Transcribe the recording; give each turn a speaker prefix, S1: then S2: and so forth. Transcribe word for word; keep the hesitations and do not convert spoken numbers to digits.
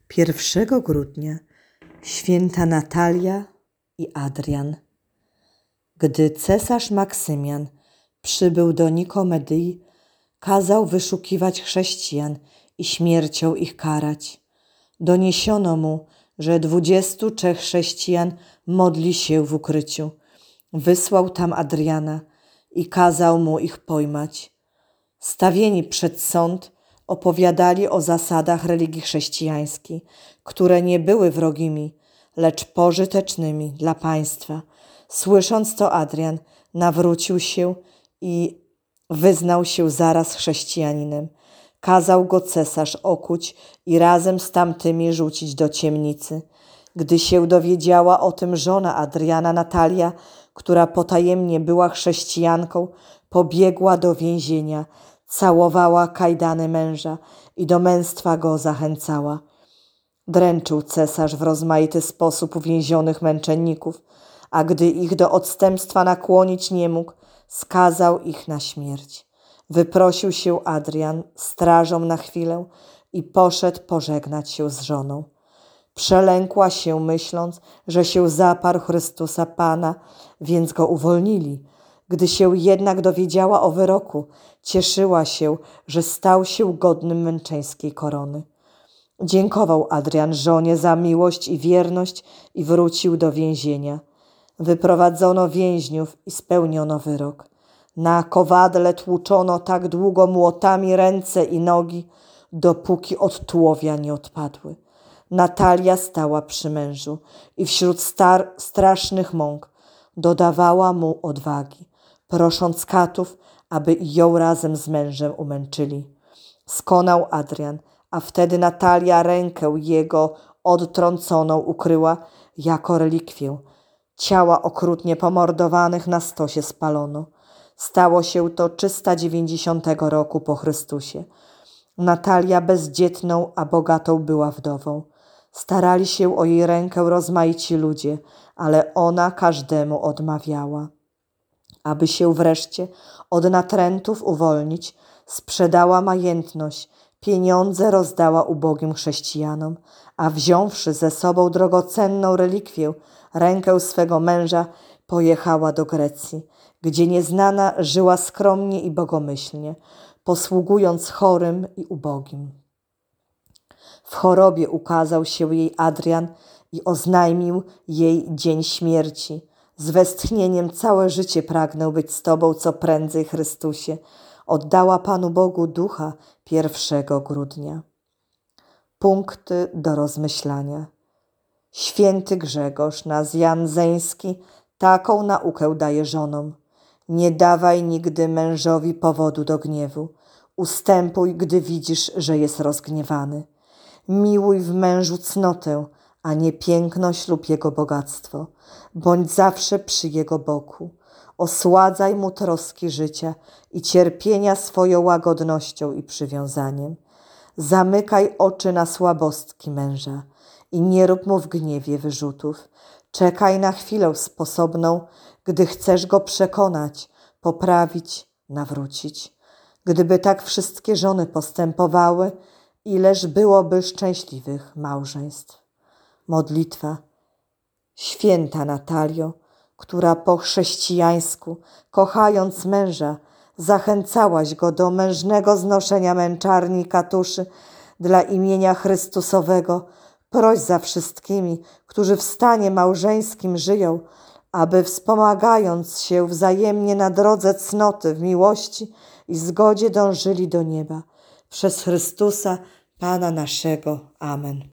S1: pierwszego grudnia święta Natalia i Adrian. Gdy cesarz Maksymian przybył do Nikomedyi, kazał wyszukiwać chrześcijan i śmiercią ich karać. Doniesiono mu, że dwudziestu trzech chrześcijan modli się w ukryciu. Wysłał tam Adriana i kazał mu ich pojmać. Stawieni przed sąd, opowiadali o zasadach religii chrześcijańskiej, które nie były wrogimi, lecz pożytecznymi dla państwa. Słysząc to, Adrian nawrócił się i wyznał się zaraz chrześcijaninem. Kazał go cesarz okuć i razem z tamtymi rzucić do ciemnicy. Gdy się dowiedziała o tym żona Adriana, Natalia, która potajemnie była chrześcijanką, pobiegła do więzienia, całowała kajdany męża i do męstwa go zachęcała. Dręczył cesarz w rozmaity sposób uwięzionych męczenników, a gdy ich do odstępstwa nakłonić nie mógł, skazał ich na śmierć. Wyprosił się Adrian strażą na chwilę i poszedł pożegnać się z żoną. Przelękła się, myśląc, że się zaparł Chrystusa Pana, więc go uwolnili. Gdy się jednak dowiedziała o wyroku, cieszyła się, że stał się godnym męczeńskiej korony. Dziękował Adrian żonie za miłość i wierność i wrócił do więzienia. Wyprowadzono więźniów i spełniono wyrok. Na kowadle tłuczono tak długo młotami ręce i nogi, dopóki od tułowia nie odpadły. Natalia stała przy mężu i wśród star- strasznych mąk dodawała mu odwagi, prosząc katów, aby ją razem z mężem umęczyli. Skonał Adrian, a wtedy Natalia rękę jego odtrąconą ukryła jako relikwię. Ciała okrutnie pomordowanych na stosie spalono. Stało się to trzysta dziewięćdziesiątego roku po Chrystusie. Natalia bezdzietną, a bogatą była wdową. Starali się o jej rękę rozmaici ludzie, ale ona każdemu odmawiała. Aby się wreszcie od natrętów uwolnić, sprzedała majętność, pieniądze rozdała ubogim chrześcijanom, a wziąwszy ze sobą drogocenną relikwię, rękę swego męża, pojechała do Grecji, gdzie nieznana żyła skromnie i bogomyślnie, posługując chorym i ubogim. W chorobie ukazał się jej Adrian i oznajmił jej dzień śmierci. Z westchnieniem całe życie pragnę być z Tobą co prędzej, Chrystusie. Oddała Panu Bogu ducha pierwszego grudnia. Punkty do rozmyślania. Święty Grzegorz Nazjanzeński taką naukę daje żonom. Nie dawaj nigdy mężowi powodu do gniewu. Ustępuj, gdy widzisz, że jest rozgniewany. Miłuj w mężu cnotę, a nie piękność lub jego bogactwo. Bądź zawsze przy jego boku. Osładzaj mu troski życia i cierpienia swoją łagodnością i przywiązaniem. Zamykaj oczy na słabostki męża i nie rób mu w gniewie wyrzutów. Czekaj na chwilę sposobną, gdy chcesz go przekonać, poprawić, nawrócić. Gdyby tak wszystkie żony postępowały, ileż byłoby szczęśliwych małżeństw. Modlitwa. Święta Natalio, która po chrześcijańsku, kochając męża, zachęcałaś go do mężnego znoszenia męczarni i katuszy dla imienia Chrystusowego, proś za wszystkimi, którzy w stanie małżeńskim żyją, aby wspomagając się wzajemnie na drodze cnoty w miłości i zgodzie dążyli do nieba. Przez Chrystusa, Pana naszego. Amen.